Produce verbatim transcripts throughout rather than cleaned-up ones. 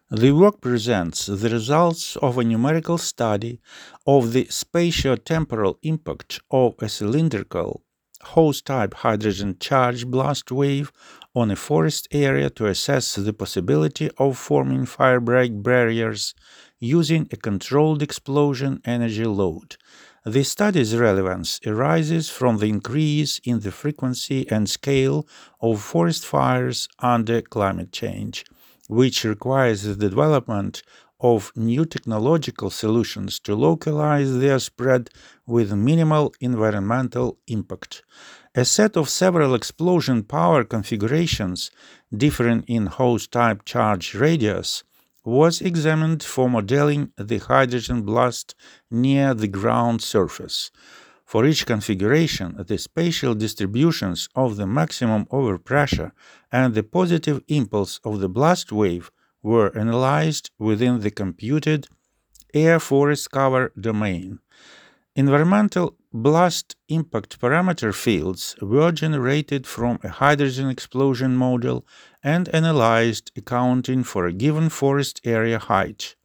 The work presents the results of a numerical study of the spatiotemporal impact of a cylindrical hose-type hydrogen charge blast wave on a forest area to assess the possibility of forming firebreak barriers using a controlled explosion energy load. The study's relevance arises from the increase in the frequency and scale of forest fires under climate change, which requires the development of new technological solutions to localize their spread with minimal environmental impact. A set of several explosion power configurations, differing in hose-type charge radius, was examined for modeling the hydrogen blast near the ground surface. For each configuration, the spatial distributions of the maximum overpressure and the positive impulse of the blast wave were analyzed within the computed air forest cover domain. Environmental blast impact parameter fields were generated from a hydrogen explosion model and analyzed, accounting for a given forest area height.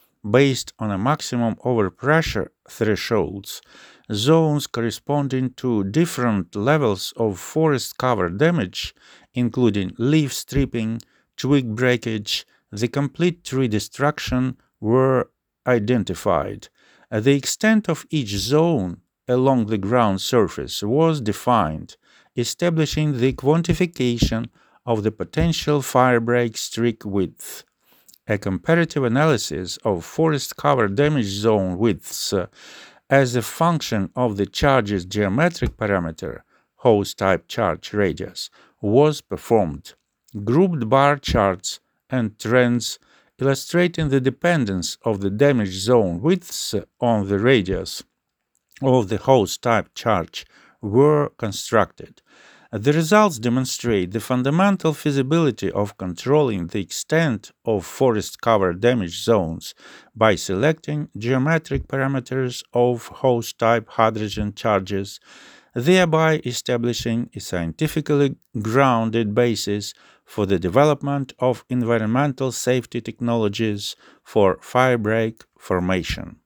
Based on a maximum overpressure thresholds, zones corresponding to different levels of forest cover damage, including leaf stripping, twig breakage, the complete tree destruction, were identified. The extent of each zone along the ground surface was defined, establishing the quantification of the potential firebreak streak width. A comparative analysis of forest cover damage zone widths uh, as a function of the charge's geometric parameter, hose-type charge radius, was performed. Grouped bar charts and trends illustrating the dependence of the damage zone widths on the radius of the hose-type charge were constructed. The results demonstrate the fundamental feasibility of controlling the extent of forest cover damage zones by selecting geometric parameters of hose-type hydrogen charges, thereby establishing a scientifically grounded basis for the development of environmental safety technologies for firebreak formation.